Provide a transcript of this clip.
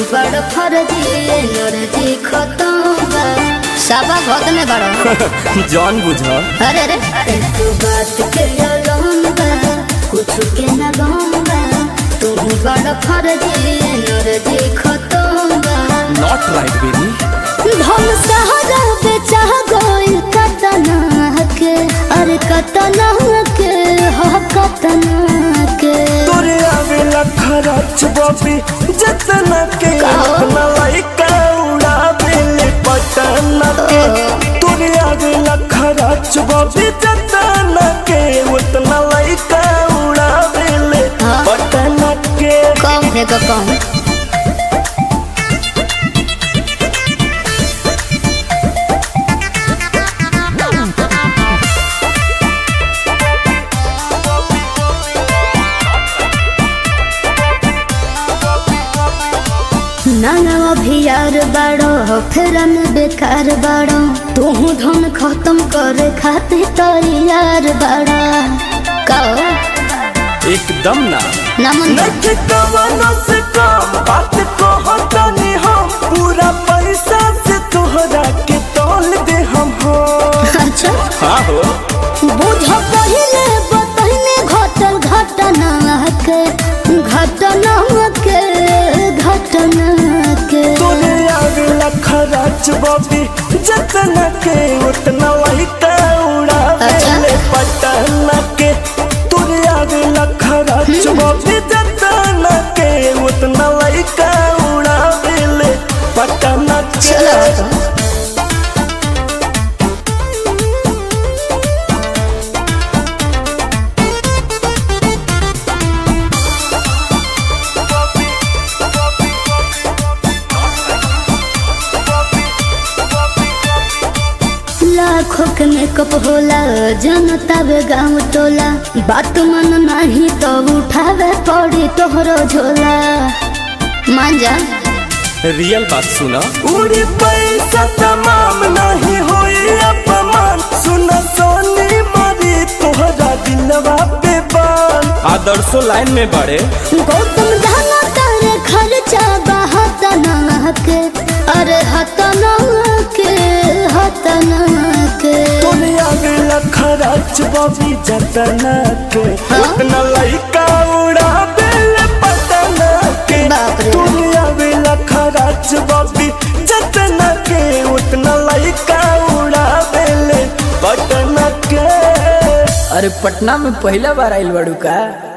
बड़ फर्जी एनर्जी खत्म बा साबा भद में बड़ जान बुझा अरे रे तू बात के अलम बा कुछ के न गम बा तू बड़ फर्जी एनर्जी खत्म बा नॉट राइट बेबी हम सहारा बेचा गोइल कतना के अरे कतना के हो कतना के तोरे आवेला खराच बॉबी जतना के अपना लाइका उड़ा देले पटना के तोरे आवेला खराच बॉबी जतना के उतना लाइका उड़ा देले पटना के कम है तो कम नाना अभी यार बाड़ो फेरन बेकार बाड़ो तू धन खत्म करे खातिर तैयार बाड़ा कहो एकदम ना नमन नखे कवनो से कम बात कहतनी हम पूरा पैसा से तोहरा के तौल दे हम हो अच्छा हाँ हो बुझ पहिले बतहने घटल घटना के तोरे आवेला खराच बॉबी जतना के उतना लाइका उड़ा देले पटना के तोरे आवेला खराच बॉबी जतना के उतना लाइका उड़ा देले पटना के लाखों के मेकअप होला जनता बे गाँव टोला बात मन नहीं तो उठावे पड़ी तोहरो झोला मान जा रियल बात सुना उड़ी पैसा तमाम नहीं होई अपमान सुना सोनी मारी तोहरा दिलवा पे बान आदर्शो लाइन में बड़े गौतम दाना तारे खर्चा बहतना के अरे हतना के तोरे आवेला खराच बॉबी जतना के उतना लाइका उड़ा देले पटना के तोरे आवेला खराच बॉबी जतना के उतना लाइका उड़ा देले पटना के अरे पटना में पहला बार आइल बाड़ू का।